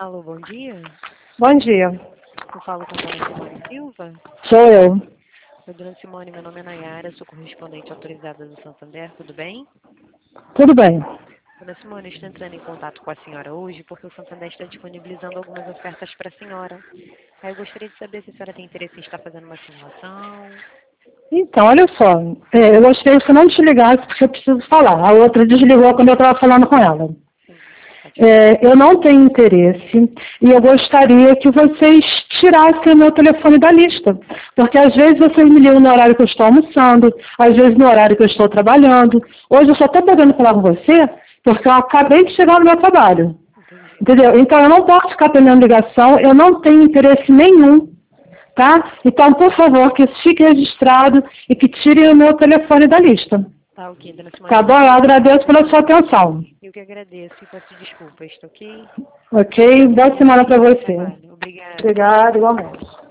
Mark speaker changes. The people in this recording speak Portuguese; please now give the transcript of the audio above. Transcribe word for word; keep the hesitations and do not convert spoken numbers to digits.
Speaker 1: Alô, bom dia.
Speaker 2: Bom dia.
Speaker 1: Eu falo com a dona Simone Silva.
Speaker 2: Sou eu.
Speaker 1: Oi, dona Simone, meu nome é Nayara, sou correspondente autorizada do Santander, tudo bem?
Speaker 2: Tudo bem.
Speaker 1: Dona Simone, eu estou entrando em contato com a senhora hoje porque o Santander está disponibilizando algumas ofertas para a senhora. Aí eu gostaria de saber se a senhora tem interesse em estar fazendo uma simulação.
Speaker 2: Então, olha só. É, eu gostaria que você não desligasse porque eu preciso falar. A outra desligou quando eu estava falando com ela.
Speaker 1: Sim, pode falar.
Speaker 2: É, eu não tenho interesse e eu gostaria que vocês tirassem o meu telefone da lista. Porque às vezes vocês me ligam no horário que eu estou almoçando, às vezes no horário que eu estou trabalhando. Hoje eu só estou podendo falar com você porque eu acabei de chegar no meu trabalho.
Speaker 1: Entendi.
Speaker 2: Entendeu? Então eu não posso ficar atendendo ligação, eu não tenho interesse nenhum, tá? Então, por favor, que isso fique registrado e que tirem o meu telefone da lista.
Speaker 1: Tá ok, dona Simone.
Speaker 2: Tá bom? Eu agradeço pela sua atenção.
Speaker 1: Eu que agradeço e peço desculpas, tá ok?
Speaker 2: Ok? Boa semana para você.
Speaker 1: Trabalho. Obrigada.
Speaker 2: Obrigada, igualmente.